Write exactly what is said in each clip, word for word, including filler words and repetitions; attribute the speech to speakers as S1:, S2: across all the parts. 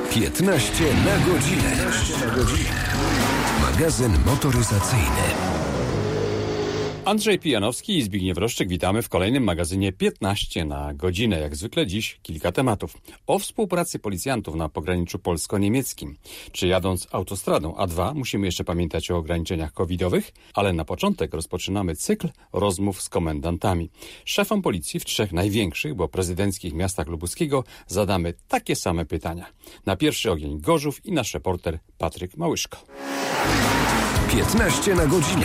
S1: piętnaście na godzinę. Magazyn motoryzacyjny.
S2: Andrzej Pijanowski i Zbigniew Roszczyk, witamy w kolejnym magazynie piętnaście na godzinę. Jak zwykle dziś kilka tematów. O współpracy policjantów na pograniczu polsko-niemieckim. Czy jadąc autostradą A dwa musimy jeszcze pamiętać o ograniczeniach covidowych? Ale na początek rozpoczynamy cykl rozmów z komendantami. Szefom policji w trzech największych, bo prezydenckich miastach lubuskiego zadamy takie same pytania. Na pierwszy ogień Gorzów i nasz reporter Patryk Małyszko.
S1: piętnaście na godzinę.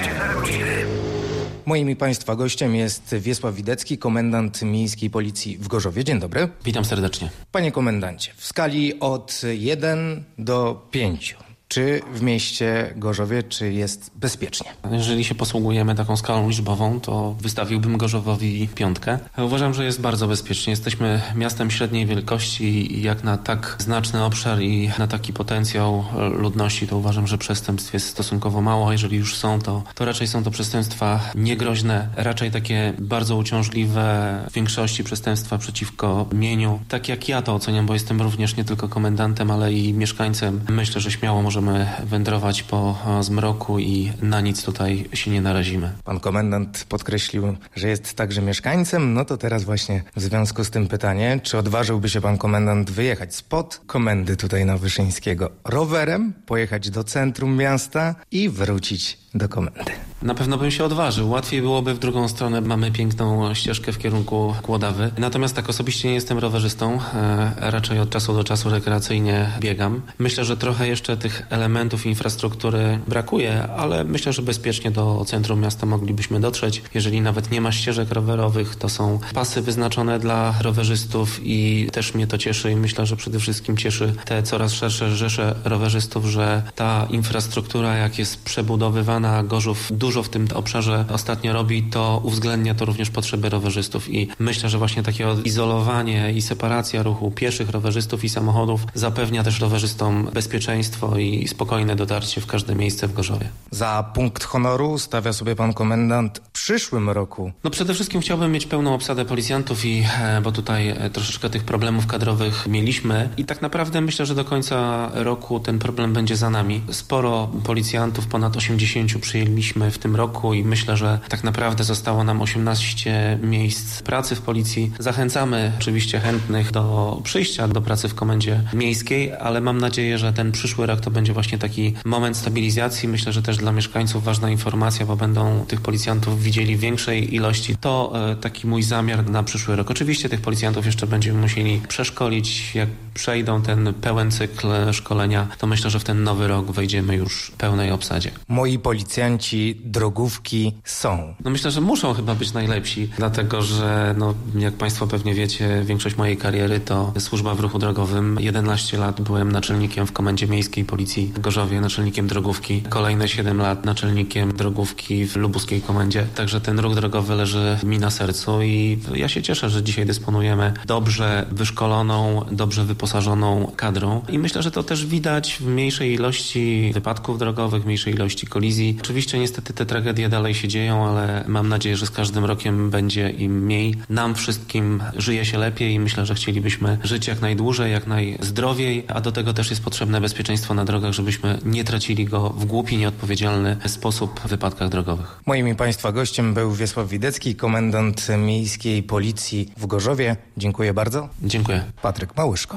S3: Moim i Państwa gościem jest Wiesław Widecki, komendant Miejskiej Policji w Gorzowie. Dzień dobry.
S4: Witam serdecznie.
S3: Panie komendancie, w skali od jeden do pięciu. Czy w mieście Gorzowie, czy jest bezpiecznie?
S4: Jeżeli się posługujemy taką skalą liczbową, to wystawiłbym Gorzowowi piątkę. Uważam, że jest bardzo bezpiecznie. Jesteśmy miastem średniej wielkości i jak na tak znaczny obszar i na taki potencjał ludności, to uważam, że przestępstw jest stosunkowo mało. A jeżeli już są, to, to raczej są to przestępstwa niegroźne, raczej takie bardzo uciążliwe, w większości przestępstwa przeciwko mieniu. Tak jak ja to oceniam, bo jestem również nie tylko komendantem, ale i mieszkańcem. Myślę, że śmiało możemy wędrować po zmroku i na nic tutaj się nie narazimy.
S3: Pan komendant podkreślił, że jest także mieszkańcem. No to teraz właśnie w związku z tym pytanie, czy odważyłby się pan komendant wyjechać spod komendy tutaj na Wyszyńskiego rowerem, pojechać do centrum miasta i wrócić do komendy?
S4: Na pewno bym się odważył. Łatwiej byłoby w drugą stronę. Mamy piękną ścieżkę w kierunku Kłodawy. Natomiast tak osobiście nie jestem rowerzystą. E, raczej od czasu do czasu rekreacyjnie biegam. Myślę, że trochę jeszcze tych elementów infrastruktury brakuje, ale myślę, że bezpiecznie do centrum miasta moglibyśmy dotrzeć. Jeżeli nawet nie ma ścieżek rowerowych, to są pasy wyznaczone dla rowerzystów i też mnie to cieszy i myślę, że przede wszystkim cieszy te coraz szersze rzesze rowerzystów, że ta infrastruktura, jak jest przebudowywana, Gorzów dużo w tym obszarze ostatnio robi, to uwzględnia to również potrzeby rowerzystów i myślę, że właśnie takie odizolowanie i separacja ruchu pieszych, rowerzystów i samochodów zapewnia też rowerzystom bezpieczeństwo i spokojne dotarcie w każde miejsce w Gorzowie.
S3: Za punkt honoru stawia sobie pan komendant w przyszłym roku?
S4: No przede wszystkim chciałbym mieć pełną obsadę policjantów i bo tutaj troszeczkę tych problemów kadrowych mieliśmy i tak naprawdę myślę, że do końca roku ten problem będzie za nami. Sporo policjantów, ponad osiemdziesięciu przyjęliśmy w tym roku i myślę, że tak naprawdę zostało nam osiemnaście miejsc pracy w policji. Zachęcamy oczywiście chętnych do przyjścia do pracy w komendzie miejskiej, ale mam nadzieję, że ten przyszły rok to będzie właśnie taki moment stabilizacji. Myślę, że też dla mieszkańców ważna informacja, bo będą tych policjantów widzieli w większej ilości. To e, taki mój zamiar na przyszły rok. Oczywiście tych policjantów jeszcze będziemy musieli przeszkolić. Jak przejdą ten pełen cykl szkolenia, to myślę, że w ten nowy rok wejdziemy już w pełnej obsadzie.
S3: Moi policjanci drogówki są.
S4: No myślę, że muszą chyba być najlepsi, dlatego że no, jak Państwo pewnie wiecie, większość mojej kariery to służba w ruchu drogowym. jedenaście lat byłem naczelnikiem w Komendzie Miejskiej Policji w Gorzowie, naczelnikiem drogówki. Kolejne siedem lat naczelnikiem drogówki w lubuskiej komendzie. Także ten ruch drogowy leży mi na sercu i ja się cieszę, że dzisiaj dysponujemy dobrze wyszkoloną, dobrze wyposażoną kadrą i myślę, że to też widać w mniejszej ilości wypadków drogowych, w mniejszej ilości kolizji. Oczywiście niestety te tragedie dalej się dzieją, ale mam nadzieję, że z każdym rokiem będzie im mniej. Nam wszystkim żyje się lepiej i myślę, że chcielibyśmy żyć jak najdłużej, jak najzdrowiej, a do tego też jest potrzebne bezpieczeństwo na drogach, żebyśmy nie tracili go w głupi, nieodpowiedzialny sposób w wypadkach drogowych.
S3: Moim i Państwa gościem był Wiesław Widecki, komendant Miejskiej Policji w Gorzowie. Dziękuję bardzo.
S4: Dziękuję.
S3: Patryk Małyszko.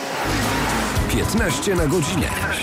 S1: piętnaście na godzinę.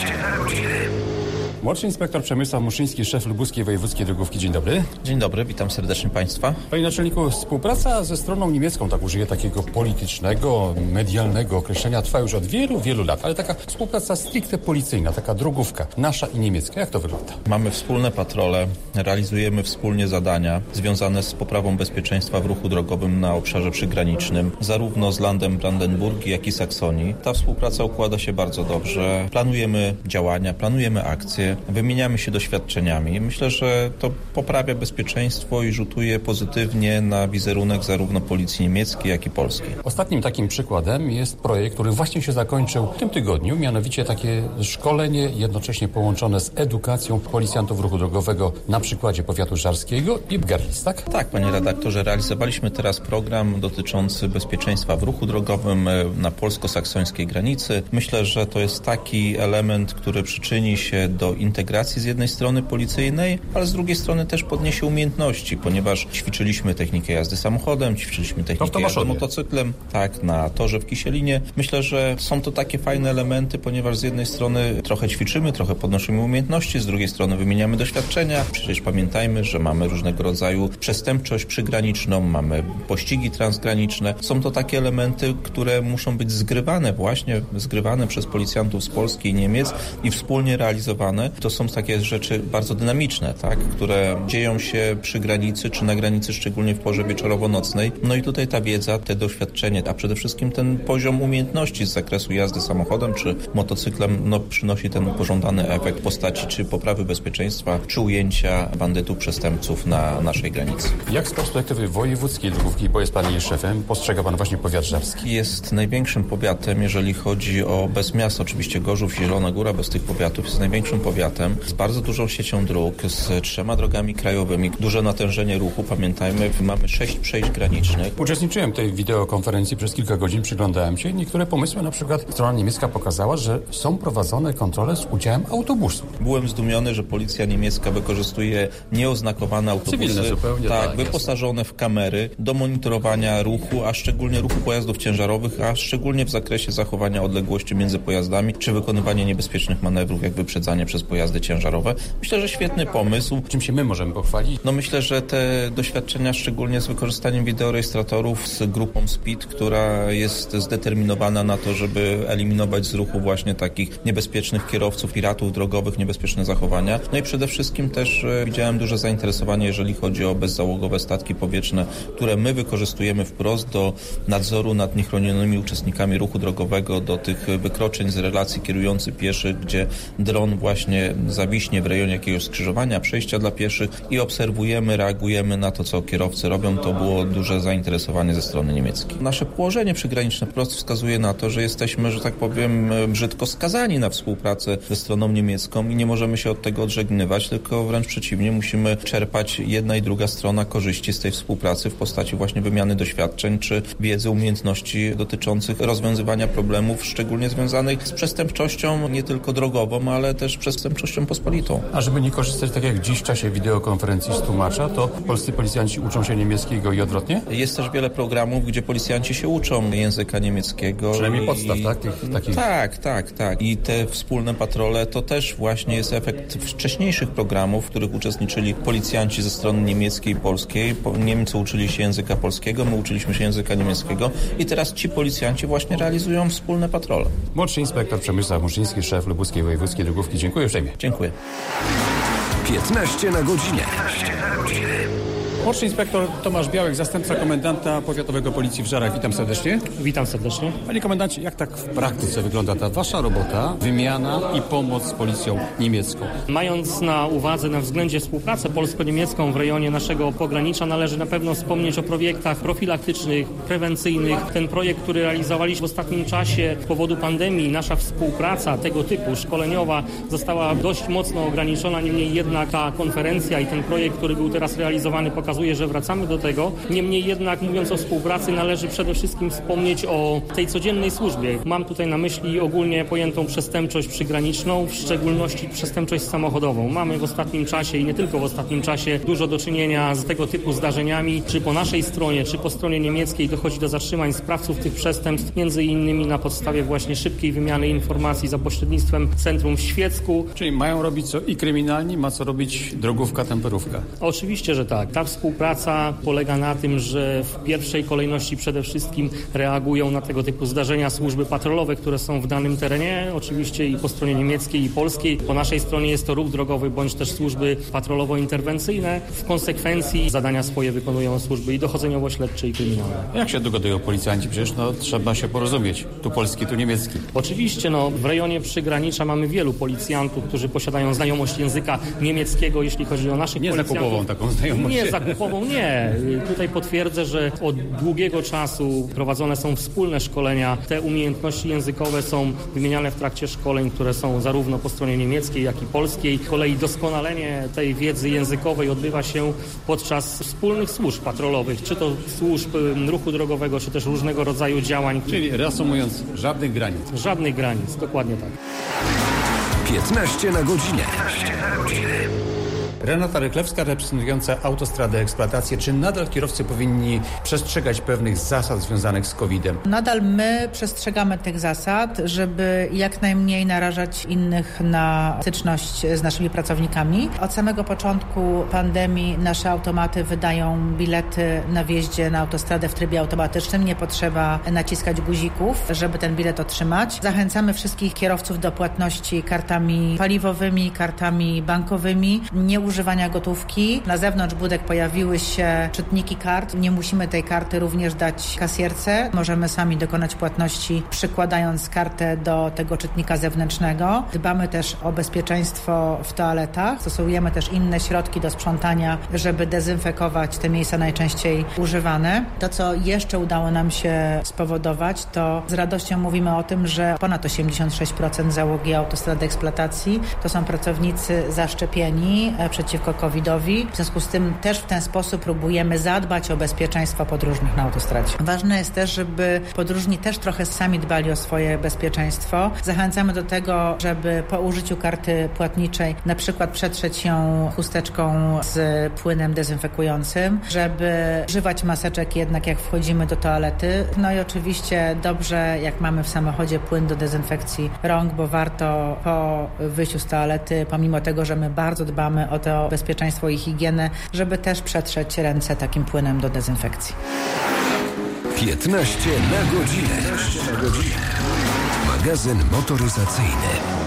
S2: Młodszy inspektor Przemysław Muszyński, szef lubuskiej wojewódzkiej drogówki. Dzień dobry.
S5: Dzień dobry, witam serdecznie Państwa.
S2: Panie naczelniku, współpraca ze stroną niemiecką, tak użyję takiego politycznego, medialnego określenia, trwa już od wielu, wielu lat, ale taka współpraca stricte policyjna, taka drogówka, nasza i niemiecka. Jak to wygląda?
S5: Mamy wspólne patrole, realizujemy wspólnie zadania związane z poprawą bezpieczeństwa w ruchu drogowym na obszarze przygranicznym, zarówno z Landem Brandenburgii, jak i Saksonii. Ta współpraca układa się bardzo dobrze. Planujemy działania, planujemy akcje, rozmowie, wymieniamy się doświadczeniami. Myślę, że to poprawia bezpieczeństwo i rzutuje pozytywnie na wizerunek zarówno policji niemieckiej, jak i polskiej.
S2: Ostatnim takim przykładem jest projekt, który właśnie się zakończył w tym tygodniu, mianowicie takie szkolenie jednocześnie połączone z edukacją policjantów ruchu drogowego na przykładzie powiatu żarskiego i Görlitz, tak?
S5: Tak, panie redaktorze, realizowaliśmy teraz program dotyczący bezpieczeństwa w ruchu drogowym na polsko-saksońskiej granicy. Myślę, że to jest taki element, który przyczyni się do integracji z jednej strony policyjnej, ale z drugiej strony też podniesie umiejętności, ponieważ ćwiczyliśmy technikę jazdy samochodem, ćwiczyliśmy technikę jazdy motocyklem, tak, na torze w Kisielinie. Myślę, że są to takie fajne elementy, ponieważ z jednej strony trochę ćwiczymy, trochę podnosimy umiejętności, z drugiej strony wymieniamy doświadczenia. Przecież pamiętajmy, że mamy różnego rodzaju przestępczość przygraniczną, mamy pościgi transgraniczne. Są to takie elementy, które muszą być zgrywane właśnie, zgrywane przez policjantów z Polski i Niemiec i wspólnie realizowane. To są takie rzeczy bardzo dynamiczne, tak, które dzieją się przy granicy, czy na granicy, szczególnie w porze wieczorowo-nocnej. No i tutaj ta wiedza, te doświadczenie, a przede wszystkim ten poziom umiejętności z zakresu jazdy samochodem czy motocyklem, no przynosi ten pożądany efekt w postaci czy poprawy bezpieczeństwa, czy ujęcia bandytów, przestępców na naszej granicy.
S2: Jak z perspektywy wojewódzkiej drogówki, bo jest pan jej szefem, postrzega pan właśnie powiat żarski?
S5: Jest największym powiatem, jeżeli chodzi o bez miast, oczywiście Gorzów, Zielona Góra, bez tych powiatów, jest największym powiatem z bardzo dużą siecią dróg, z trzema drogami krajowymi, duże natężenie ruchu. Pamiętajmy, mamy sześć przejść granicznych.
S2: Uczestniczyłem w tej wideokonferencji przez kilka godzin, przyglądałem się. Niektóre pomysły, na przykład strona niemiecka pokazała, że są prowadzone kontrole z udziałem autobusu.
S5: Byłem zdumiony, że policja niemiecka wykorzystuje nieoznakowane autobusy,
S2: cywilne zupełnie,
S5: tak,
S2: tak,
S5: wyposażone w kamery do monitorowania ruchu, a szczególnie ruchu pojazdów ciężarowych, a szczególnie w zakresie zachowania odległości między pojazdami, czy wykonywania niebezpiecznych manewrów, jak wyprzedzanie przez pojazdy ciężarowe. Myślę, że świetny pomysł.
S2: Czym się my możemy pochwalić?
S5: No myślę, że te doświadczenia, szczególnie z wykorzystaniem wideorejestratorów z grupą SPEED, która jest zdeterminowana na to, żeby eliminować z ruchu właśnie takich niebezpiecznych kierowców, piratów drogowych, niebezpieczne zachowania. No i przede wszystkim też e, widziałem duże zainteresowanie, jeżeli chodzi o bezzałogowe statki powietrzne, które my wykorzystujemy wprost do nadzoru nad niechronionymi uczestnikami ruchu drogowego, do tych wykroczeń z relacji kierujący-pieszy, gdzie dron właśnie zawiśnie w rejonie jakiegoś skrzyżowania, przejścia dla pieszych i obserwujemy, reagujemy na to, co kierowcy robią. To było duże zainteresowanie ze strony niemieckiej. Nasze położenie przygraniczne wprost wskazuje na to, że jesteśmy, że tak powiem, brzydko skazani na współpracę ze stroną niemiecką i nie możemy się od tego odżegnywać, tylko wręcz przeciwnie, musimy czerpać jedna i druga strona korzyści z tej współpracy w postaci właśnie wymiany doświadczeń czy wiedzy, umiejętności dotyczących rozwiązywania problemów, szczególnie związanych z przestępczością nie tylko drogową, ale też przestępczością pospolitą.
S2: A żeby nie korzystać tak jak dziś w czasie wideokonferencji z tłumacza, to polscy policjanci uczą się niemieckiego i odwrotnie?
S5: Jest też wiele programów, gdzie policjanci się uczą języka niemieckiego.
S2: Przynajmniej
S5: i...
S2: podstaw, tak? Tych, takich...
S5: Tak, tak, tak. I te wspólne patrole to też właśnie jest efekt wcześniejszych programów, w których uczestniczyli policjanci ze strony niemieckiej i polskiej. Niemcy uczyli się języka polskiego, my uczyliśmy się języka niemieckiego i teraz ci policjanci właśnie realizują wspólne patrole.
S2: Młodszy inspektor Przemysław Muszyński, szef Lubuskiej Wojewódzkiej Drogówki. Dziękuję uprzejmie.
S5: Dziękuję.
S1: piętnaście na godzinę.
S2: Młodszy inspektor Tomasz Białek, zastępca komendanta powiatowego Policji w Żarach. Witam serdecznie.
S6: Witam serdecznie.
S2: Panie komendancie, jak tak w praktyce wygląda ta wasza robota, wymiana i pomoc z policją niemiecką?
S6: Mając na uwadze, na względzie współpracę polsko-niemiecką w rejonie naszego pogranicza, należy na pewno wspomnieć o projektach profilaktycznych, prewencyjnych. Ten projekt, który realizowaliśmy w ostatnim czasie z powodu pandemii, nasza współpraca tego typu szkoleniowa została dość mocno ograniczona, niemniej jednak ta konferencja i ten projekt, który był teraz realizowany, pokazuje, że wracamy do tego. Niemniej jednak, mówiąc o współpracy, należy przede wszystkim wspomnieć o tej codziennej służbie. Mam tutaj na myśli ogólnie pojętą przestępczość przygraniczną, w szczególności przestępczość samochodową. Mamy w ostatnim czasie i nie tylko w ostatnim czasie dużo do czynienia z tego typu zdarzeniami. Czy po naszej stronie, czy po stronie niemieckiej dochodzi do zatrzymań sprawców tych przestępstw, między innymi na podstawie właśnie szybkiej wymiany informacji za pośrednictwem Centrum w Świecku.
S2: Czyli mają robić co i kryminalni, ma co robić drogówka, temperówka.
S6: Oczywiście, że tak. Ta współpraca współpraca polega na tym, że w pierwszej kolejności przede wszystkim reagują na tego typu zdarzenia służby patrolowe, które są w danym terenie, oczywiście i po stronie niemieckiej i polskiej. Po naszej stronie jest to ruch drogowy bądź też służby patrolowo-interwencyjne. W konsekwencji zadania swoje wykonują służby i dochodzeniowo-śledcze i kryminalne.
S2: Jak się dogadują policjanci? Przecież no, trzeba się porozumieć. Tu polski, tu niemiecki.
S6: Oczywiście, no, w rejonie przygranicza mamy wielu policjantów, którzy posiadają znajomość języka niemieckiego, jeśli chodzi o naszych
S2: nie
S6: policjantów.
S2: Nie zakupową taką znajomość.
S6: Nie zakupową, nie. Tutaj potwierdzę, że od długiego czasu prowadzone są wspólne szkolenia. Te umiejętności językowe są wymieniane w trakcie szkoleń, które są zarówno po stronie niemieckiej, jak i polskiej. Z kolei doskonalenie tej wiedzy językowej odbywa się podczas wspólnych służb patrolowych, czy to służb ruchu drogowego, czy też różnego rodzaju działań.
S2: Czyli reasumując, żadnych granic.
S6: Żadnych granic, dokładnie tak.
S1: piętnaście na godzinę.
S2: Renata Rychlewska, reprezentująca Autostradę Eksploatację. Czy nadal kierowcy powinni przestrzegać pewnych zasad związanych z kowidem?
S7: Nadal my przestrzegamy tych zasad, żeby jak najmniej narażać innych na styczność z naszymi pracownikami. Od samego początku pandemii nasze automaty wydają bilety na wjeździe na autostradę w trybie automatycznym. Nie potrzeba naciskać guzików, żeby ten bilet otrzymać. Zachęcamy wszystkich kierowców do płatności kartami paliwowymi, kartami bankowymi. Nie używania gotówki. Na zewnątrz budek pojawiły się czytniki kart. Nie musimy tej karty również dać kasjerce. Możemy sami dokonać płatności, przykładając kartę do tego czytnika zewnętrznego. Dbamy też o bezpieczeństwo w toaletach. Stosujemy też inne środki do sprzątania, żeby dezynfekować te miejsca najczęściej używane. To, co jeszcze udało nam się spowodować, to z radością mówimy o tym, że ponad osiemdziesiąt sześć procent załogi Autostrady Eksploatacji to są pracownicy zaszczepieni przeciwko covidowi. W związku z tym też w ten sposób próbujemy zadbać o bezpieczeństwo podróżnych na autostradzie. Ważne jest też, żeby podróżni też trochę sami dbali o swoje bezpieczeństwo. Zachęcamy do tego, żeby po użyciu karty płatniczej na przykład przetrzeć ją chusteczką z płynem dezynfekującym, żeby używać maseczek jednak jak wchodzimy do toalety. No i oczywiście dobrze, jak mamy w samochodzie płyn do dezynfekcji rąk, bo warto po wyjściu z toalety, pomimo tego, że my bardzo dbamy o to bezpieczeństwo i higienę, żeby też przetrzeć ręce takim płynem do dezynfekcji.
S1: piętnaście na godzinę. Magazyn motoryzacyjny.